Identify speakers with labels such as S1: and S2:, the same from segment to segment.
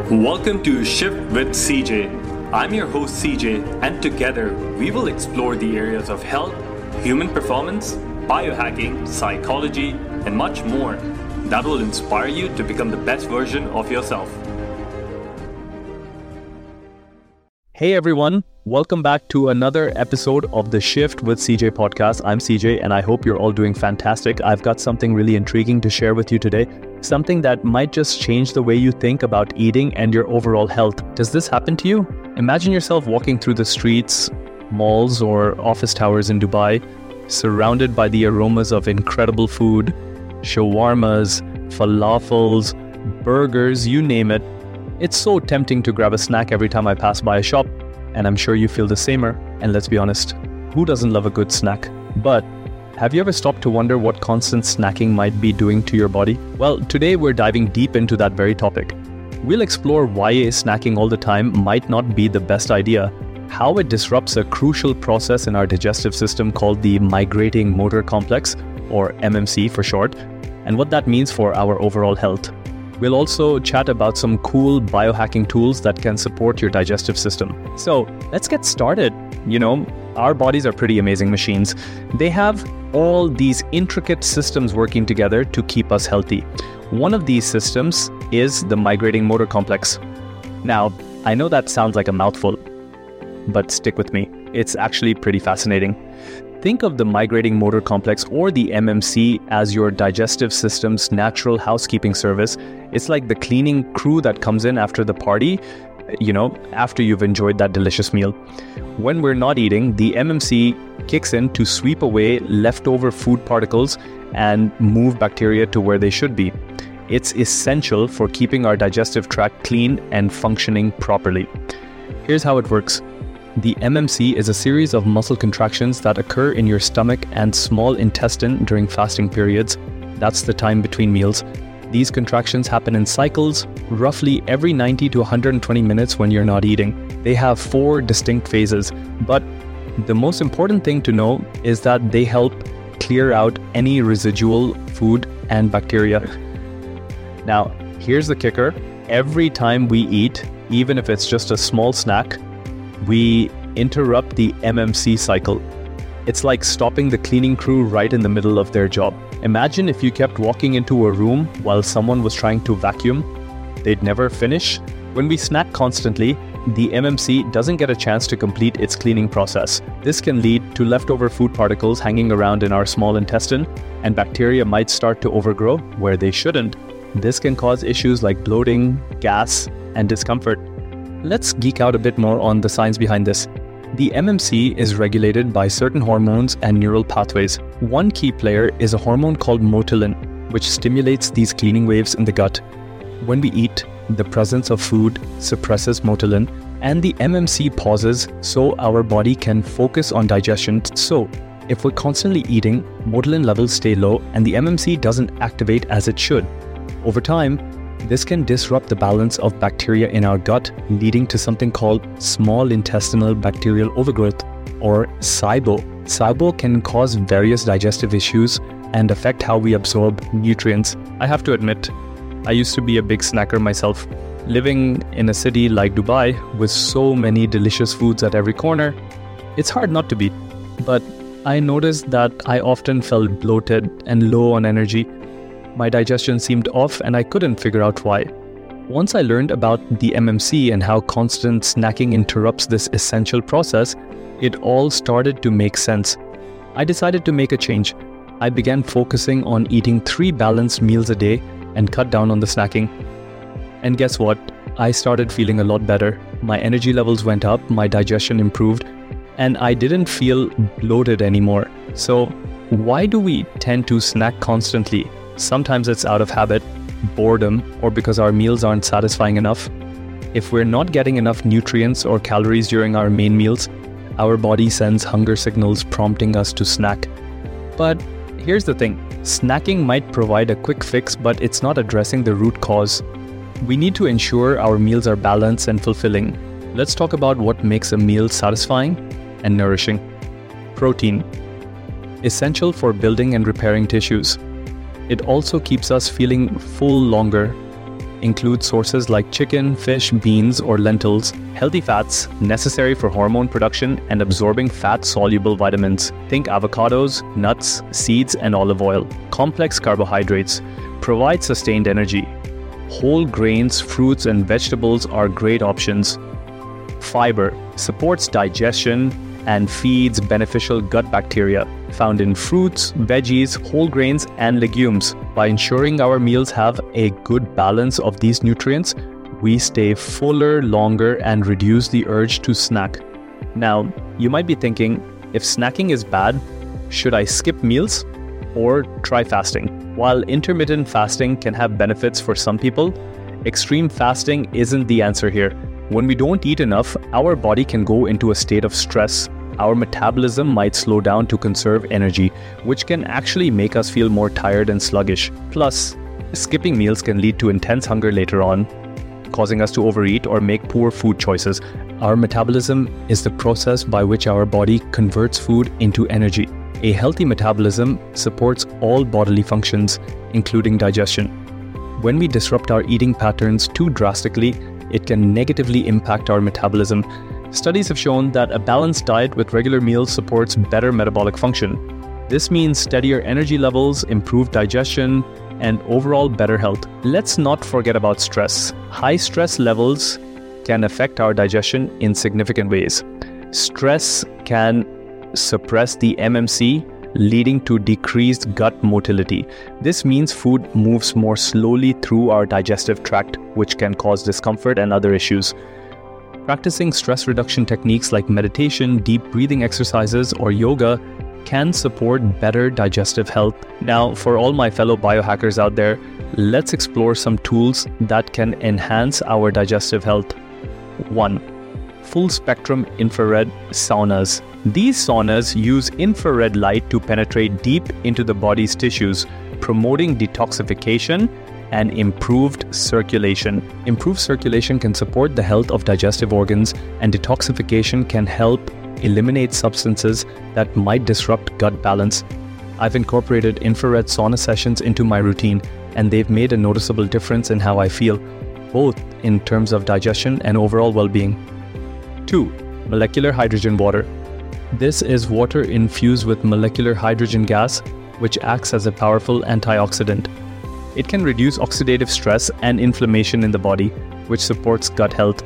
S1: Welcome to Shift with CJ. I'm your host CJ, and together we will explore the areas of health, human performance, biohacking, psychology, and much more that will inspire you to become the best version of yourself.
S2: Hey everyone, welcome back to another episode of the Shift with CJ podcast. I'm CJ and I hope you're all doing fantastic. I've got something really intriguing to share with you today. Something that might just change the way you think about eating and your overall health. Does this happen to you? Imagine yourself walking through the streets, malls, or office towers in Dubai, surrounded by the aromas of incredible food, shawarmas, falafels, burgers, you name it. It's so tempting to grab a snack every time I pass by a shop, and I'm sure you feel the samer. And let's be honest, who doesn't love a good snack? But have you ever stopped to wonder what constant snacking might be doing to your body? Well, today we're diving deep into that very topic. We'll explore why snacking all the time might not be the best idea, how it disrupts a crucial process in our digestive system called the migrating motor complex, or MMC for short, and what that means for our overall health. We'll also chat about some cool biohacking tools that can support your digestive system. So let's get started. You know, our bodies are pretty amazing machines. They have all these intricate systems working together to keep us healthy. One of these systems is the migrating motor complex. Now, I know that sounds like a mouthful, but stick with me. It's actually pretty fascinating. Think of the migrating motor complex, or the MMC, as your digestive system's natural housekeeping service. It's like the cleaning crew that comes in after the party, after you've enjoyed that delicious meal. When we're not eating, the MMC kicks in to sweep away leftover food particles and move bacteria to where they should be. It's essential for keeping our digestive tract clean and functioning properly. Here's how it works. The MMC is a series of muscle contractions that occur in your stomach and small intestine during fasting periods. That's the time between meals. These contractions happen in cycles, roughly every 90 to 120 minutes when you're not eating. They have 4 distinct phases, but the most important thing to know is that they help clear out any residual food and bacteria. Now, here's the kicker. Every time we eat, even if it's just a small snack, we interrupt the MMC cycle. It's like stopping the cleaning crew right in the middle of their job. Imagine if you kept walking into a room while someone was trying to vacuum. They'd never finish. When we snack constantly, the MMC doesn't get a chance to complete its cleaning process. This can lead to leftover food particles hanging around in our small intestine, and bacteria might start to overgrow where they shouldn't. This can cause issues like bloating, gas, and discomfort. Let's geek out a bit more on the science behind this. The MMC is regulated by certain hormones and neural pathways. One key player is a hormone called motilin, which stimulates these cleaning waves in the gut. When we eat, the presence of food suppresses motilin, and the MMC pauses so our body can focus on digestion. So, if we're constantly eating, motilin levels stay low and the MMC doesn't activate as it should. Over time, this can disrupt the balance of bacteria in our gut, leading to something called small intestinal bacterial overgrowth, or SIBO. SIBO can cause various digestive issues and affect how we absorb nutrients. I have to admit, I used to be a big snacker myself. Living in a city like Dubai with so many delicious foods at every corner, it's hard not to be. But I noticed that I often felt bloated and low on energy. My digestion seemed off and I couldn't figure out why. Once I learned about the MMC and how constant snacking interrupts this essential process, it all started to make sense. I decided to make a change. I began focusing on eating 3 balanced meals a day and cut down on the snacking. And guess what? I started feeling a lot better. My energy levels went up, my digestion improved, and I didn't feel bloated anymore. So why do we tend to snack constantly? Sometimes it's out of habit, boredom, or because our meals aren't satisfying enough. If we're not getting enough nutrients or calories during our main meals, our body sends hunger signals prompting us to snack. But here's the thing, snacking might provide a quick fix, but it's not addressing the root cause. We need to ensure our meals are balanced and fulfilling. Let's talk about what makes a meal satisfying and nourishing. Protein. Essential for building and repairing tissues. It also keeps us feeling full longer, include sources like chicken, fish, beans, or lentils. Healthy fats, necessary for hormone production and absorbing fat-soluble vitamins. Think avocados, nuts, seeds, and olive oil. Complex carbohydrates, provide sustained energy. Whole grains, fruits, and vegetables are great options. Fiber, supports digestion and feeds beneficial gut bacteria found in fruits, veggies, whole grains, and legumes. By ensuring our meals have a good balance of these nutrients, we stay fuller longer and reduce the urge to snack. Now, you might be thinking, if snacking is bad, should I skip meals or try fasting? While intermittent fasting can have benefits for some people, extreme fasting isn't the answer here. When we don't eat enough, our body can go into a state of stress. Our metabolism might slow down to conserve energy, which can actually make us feel more tired and sluggish. Plus, skipping meals can lead to intense hunger later on, causing us to overeat or make poor food choices. Our metabolism is the process by which our body converts food into energy. A healthy metabolism supports all bodily functions, including digestion. When we disrupt our eating patterns too drastically, it can negatively impact our metabolism. Studies have shown that a balanced diet with regular meals supports better metabolic function. This means steadier energy levels, improved digestion, and overall better health. Let's not forget about stress. High stress levels can affect our digestion in significant ways. Stress can suppress the MMC, leading to decreased gut motility. This means food moves more slowly through our digestive tract, which can cause discomfort and other issues. Practicing stress reduction techniques like meditation, deep breathing exercises, or yoga can support better digestive health. Now, for all my fellow biohackers out there, let's explore some tools that can enhance our digestive health. 1. Full spectrum infrared saunas. These saunas use infrared light to penetrate deep into the body's tissues, promoting detoxification and improved circulation. Improved circulation can support the health of digestive organs, and detoxification can help eliminate substances that might disrupt gut balance. I've incorporated infrared sauna sessions into my routine, and they've made a noticeable difference in how I feel, both in terms of digestion and overall well-being. 2. Molecular hydrogen water. This is water infused with molecular hydrogen gas, which acts as a powerful antioxidant. It can reduce oxidative stress and inflammation in the body, which supports gut health.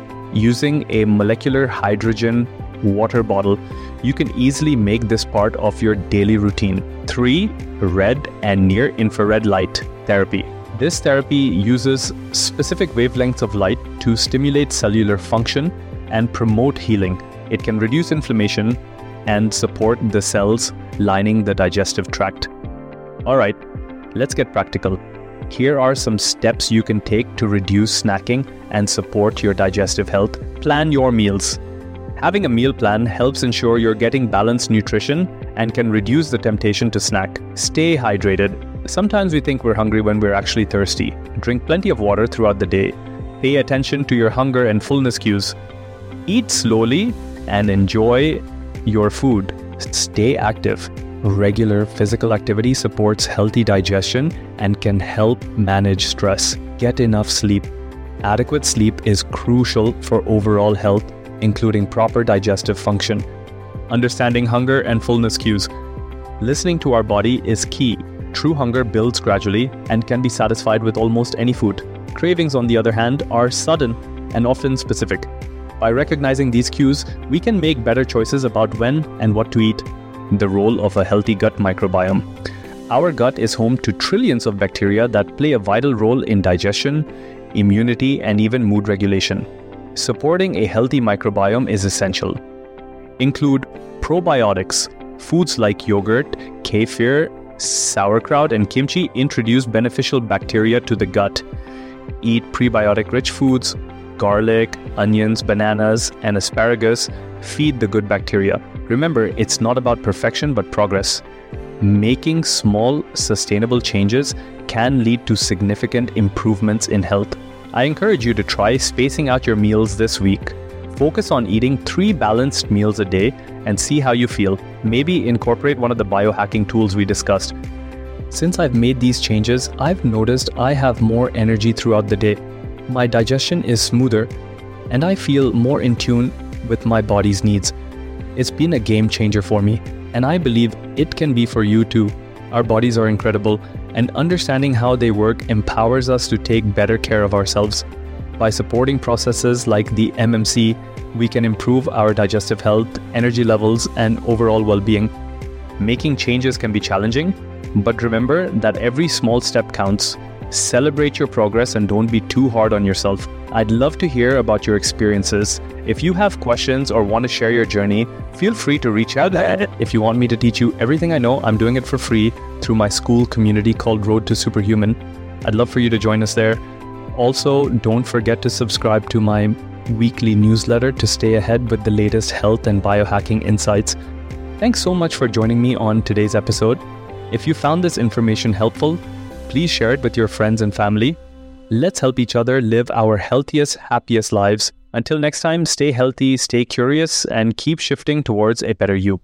S2: Using a molecular hydrogen water bottle, you can easily make this part of your daily routine. 3. Red and near infrared light therapy. This therapy uses specific wavelengths of light to stimulate cellular function and promote healing. It can reduce inflammation and support the cells lining the digestive tract. All right, let's get practical. Here are some steps you can take to reduce snacking and support your digestive health. Plan your meals. Having a meal plan helps ensure you're getting balanced nutrition and can reduce the temptation to snack. Stay hydrated. Sometimes we think we're hungry when we're actually thirsty. Drink plenty of water throughout the day. Pay attention to your hunger and fullness cues. Eat slowly and enjoy your food. Stay active. Regular physical activity supports healthy digestion and can help manage stress. Get enough sleep. Adequate sleep is crucial for overall health, including proper digestive function. Understanding hunger and fullness cues. Listening to our body is key. True hunger builds gradually and can be satisfied with almost any food. Cravings, on the other hand, are sudden and often specific. By recognizing these cues, we can make better choices about when and what to eat. The role of a healthy gut microbiome. Our gut is home to trillions of bacteria that play a vital role in digestion, immunity, and even mood regulation. Supporting a healthy microbiome is essential. Include probiotics. Foods like yogurt, kefir, sauerkraut, and kimchi introduce beneficial bacteria to the gut. Eat prebiotic-rich foods. Garlic, onions, bananas, and asparagus feed the good bacteria. Remember, it's not about perfection but progress. Making small, sustainable changes can lead to significant improvements in health. I encourage you to try spacing out your meals this week. Focus on eating 3 balanced meals a day and see how you feel. Maybe incorporate one of the biohacking tools we discussed. Since I've made these changes, I've noticed I have more energy throughout the day. My digestion is smoother, and I feel more in tune with my body's needs. It's been a game changer for me, and I believe it can be for you too. Our bodies are incredible, and understanding how they work empowers us to take better care of ourselves. By supporting processes like the MMC, we can improve our digestive health, energy levels, and overall well-being. Making changes can be challenging, but remember that every small step counts. Celebrate your progress and don't be too hard on yourself. I'd love to hear about your experiences. If you have questions or want to share your journey, feel free to reach out. If you want me to teach you everything I know, I'm doing it for free through my school community called Road to Superhuman. I'd love for you to join us there. Also, don't forget to subscribe to my weekly newsletter to stay ahead with the latest health and biohacking insights. Thanks so much for joining me on today's episode. If you found this information helpful, please share it with your friends and family. Let's help each other live our healthiest, happiest lives. Until next time, stay healthy, stay curious, and keep shifting towards a better you.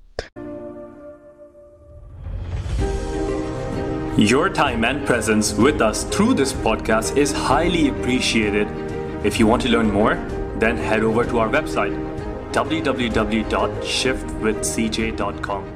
S1: Your time and presence with us through this podcast is highly appreciated. If you want to learn more, then head over to our website, www.shiftwithcj.com.